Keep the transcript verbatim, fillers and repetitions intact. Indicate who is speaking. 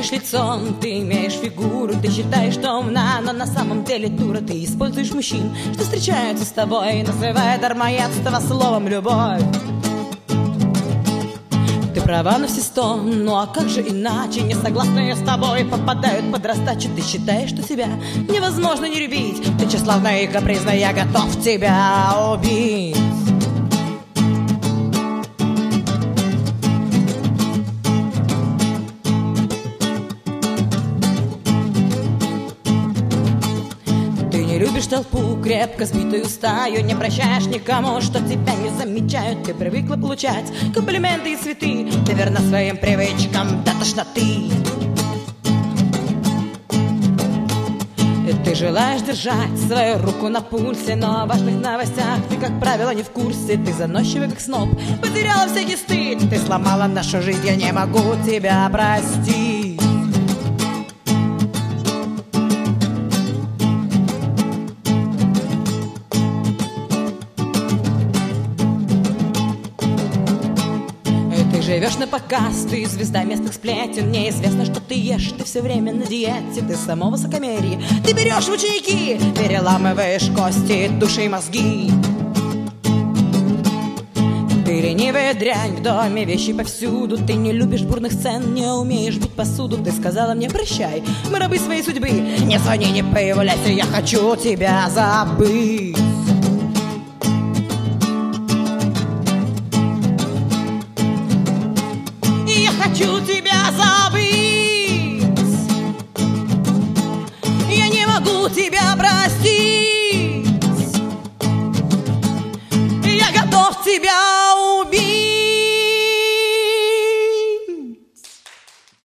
Speaker 1: имеешь лицо, ты имеешь фигуру, ты считаешь, что умна, но на самом деле дура. Ты используешь мужчин, что встречаются с тобой, называя дармоедство словом любовь. Ты права на все сто, ну а как же иначе? Несогласные с тобой попадают под раздачу. Ты считаешь, что тебя невозможно не любить, ты тщеславная и капризная, я готов тебя убить. Любишь толпу, крепко сбитую стаю, не прощаешь никому, что тебя не замечают. Ты привыкла получать комплименты и цветы, ты верна своим привычкам до тошноты. Ты желаешь держать свою руку на пульсе, но о важных новостях ты, как правило, не в курсе. Ты заносчивый, как сноб, потеряла всякий стыд. Ты сломала нашу жизнь, я не могу тебя простить. Живешь на показ, ты звезда местных сплетен. Неизвестно, что ты ешь, ты все время на диете. Ты само высокомерие, ты берешь в ученики, переламываешь кости, души и мозги. Ты ленивая дрянь в доме, вещи повсюду. Ты не любишь бурных сцен, не умеешь бить посуду. Ты сказала мне прощай, мы рабы своей судьбы. Не звони, не появляйся, я хочу тебя забыть. Хочу тебя забыть, я не могу тебя простить, я готов тебя